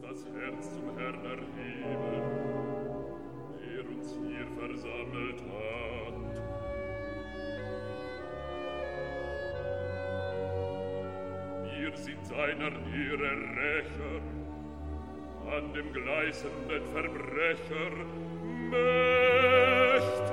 das Herz zum Herrn erheben, der uns hier versammelt hat. Wir sind seiner Ehre Rächer, an dem gleißenden Verbrecher Mächt